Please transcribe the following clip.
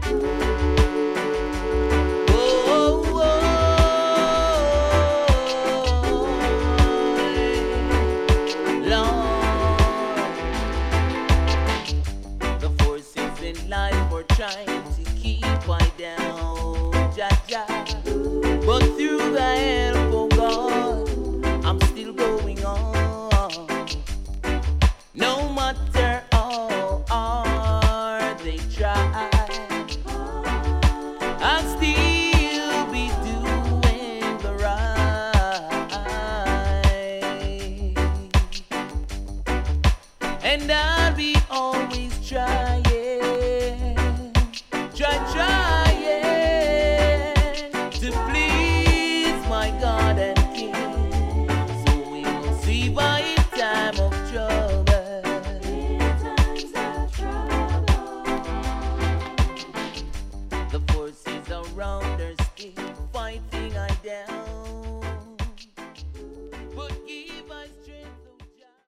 Oh, oh, Lord, the forces in life are trying to keep I down, Jah. But through the help of God, I'm still going on. No matter how hard they try.